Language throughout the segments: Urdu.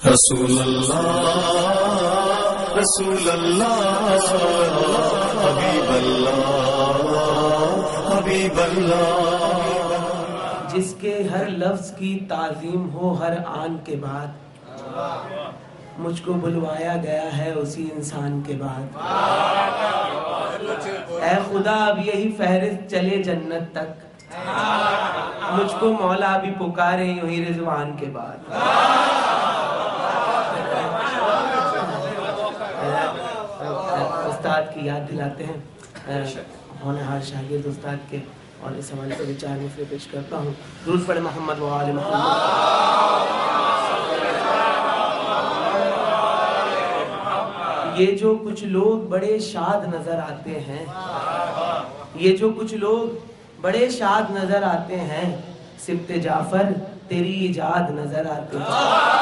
رسول اللہ رسول اللہ حبیب اللہ حبیب اللہ، جس کے ہر لفظ کی تعظیم ہو ہر آن کے بعد، مجھ کو بلوایا گیا ہے اسی انسان کے بعد۔ اے خدا اب یہی فہرست چلے جنت تک، مجھ کو مولا بھی پکارے یوں ہی رضوان کے بعد۔ استاد کی یاد دلاتے ہیں، ہونہار شاگرد استاد کے، اور اس حوالے سے چار مصرے پیش کرتا ہوں۔ درود پڑھے محمد و آل محمد۔ یہ جو کچھ لوگ بڑے شاد نظر آتے ہیں، یہ جو کچھ لوگ بڑے شاد نظر آتے ہیں، سبط جعفر تیری ایجاد نظر آتے ہیں۔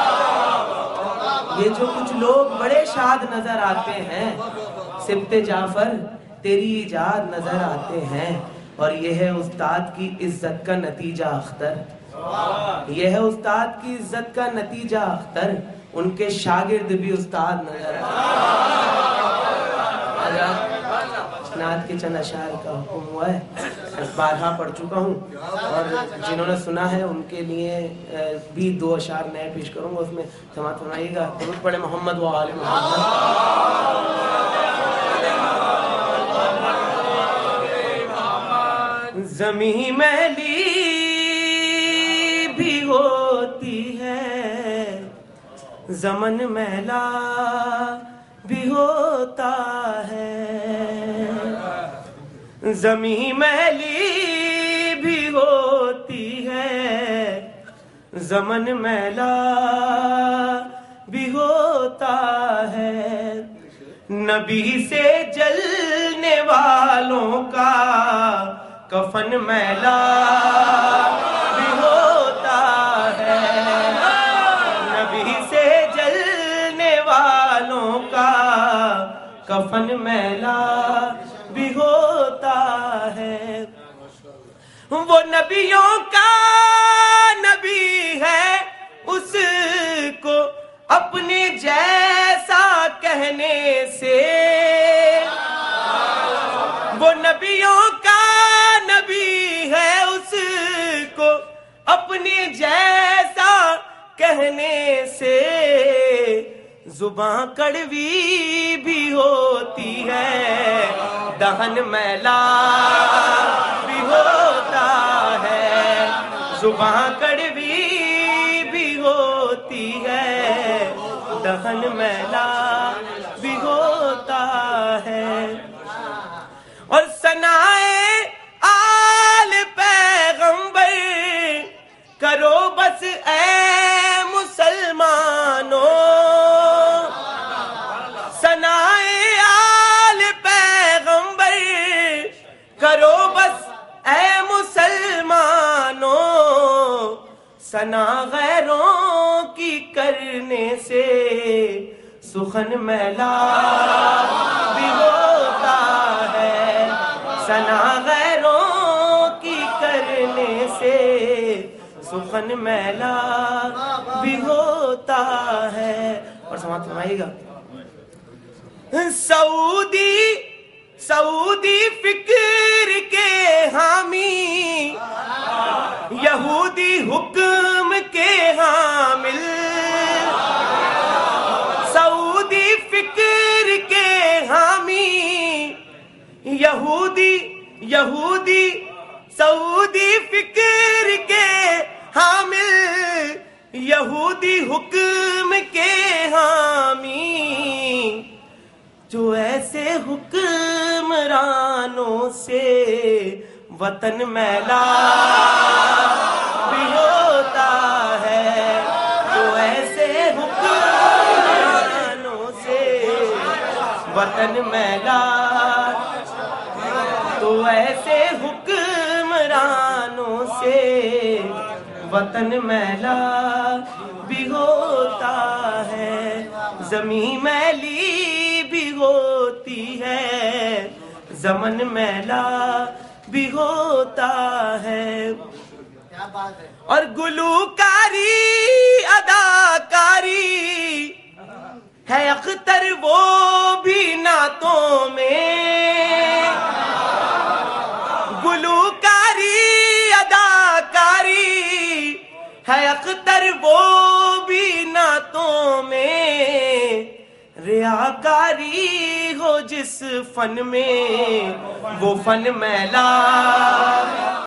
یہ جو کچھ لوگ بڑے شاد نظر آتے ہیں، سبط جعفر تیری ایجاد نظر آتے ہیں، اور یہ ہے استاد کی عزت کا نتیجہ اختر، یہ ہے استاد کی عزت کا نتیجہ اختر، ان کے شاگرد بھی استاد نظر آتے ہیں۔ نعت کے چند اشعار کا حکم ہوا ہے، بارہا پڑھ چکا ہوں، اور جنہوں نے سنا ہے ان کے لیے بھی دو اشعار نئے پیش کروں گا، اس میں سماعت فرمائیے گا۔ درود پڑھے محمد و آل محمد۔ زمین میلی بھی ہوتی ہے، زمن میلا بھی ہوتا ہے، زمین میلی بھی ہوتی ہے، زمن میلا بھی ہوتا ہے، نبی سے جلنے والوں کا کفن میلا بھی ہوتا ہے، نبی سے جلنے والوں کا کفن میلا بھی ہوتا ہے۔ وہ نبیوں کا نبی ہے، اس کو اپنے جیسا کہنے سے، وہ نبیوں کا نبی ہے، اس کو اپنے جیسا کہنے سے، زباں کڑوی بھی ہوتی ہے، دہن میلا بھی ہوتا ہے، زباں کڑوی بھی ہوتی ہے، دہن میلا بھی ہوتا ہے، اور ثنائے آل پیغمبر کرو بس اے مسلمانوں، ثنائے آل پیغمبر کرو بس اے مسلمانوں، ثنا غیروں کی کرنے سے سخن میلا بھی ہوتا ہے، ثنا غیروں کی کرنے سے سخن میلا بھی ہوتا ہے۔ اور سماعت فرمائیے گا۔ سعودی فکر کے حامی، یہودی حکم کے حامل، سعودی فکر کے حامی، یہودی سعودی فکر کے حامل، یہودی حکم کے حامی، جو ایسے حکمرانوں سے وطن میلا بھی ہوتا ہے، جو ایسے حکمرانوں سے وطن میلا، تو ایسے حکمرانوں سے وطن میلا بھی ہوتا ہے، زمین میلی بھی ہوتی ہے، زمن میلا بھی ہوتا ہے، اور گلوکاری اداکاری ہے اختر وہ بھی نعتوں میں ریاکاری ہو جس فن میں وہ فن میلا